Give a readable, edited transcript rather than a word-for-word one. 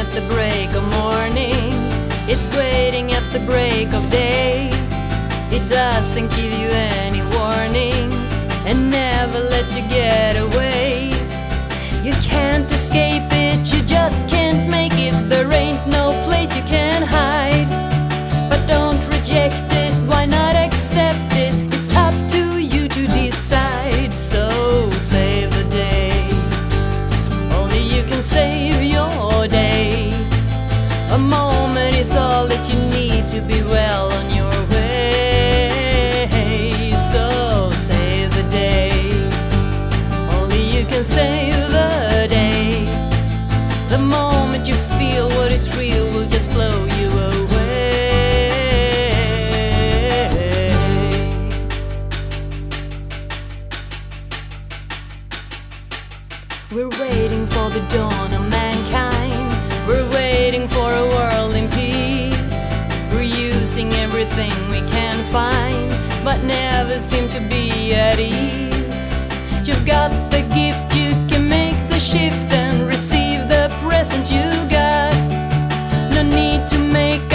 at the break of morning. It's waiting at the break of day. It doesn't give you any warning and never lets you get away. You can't escape it, you just can't make it. There ain't no place you can hide. But don't reject it, why not accept it? It's up to you to decide. So save the day, only you can save your day. A moment is all that you need to be well on your way. So save the day, only you can save the day. The moment you feel what is real will just blow you away. We're waiting for the dawn of mankind. We're waiting for a world in peace. We're using everything we can find, but never seem to be at ease. You've got the gift, you can make the shift and receive the present you got. No need to make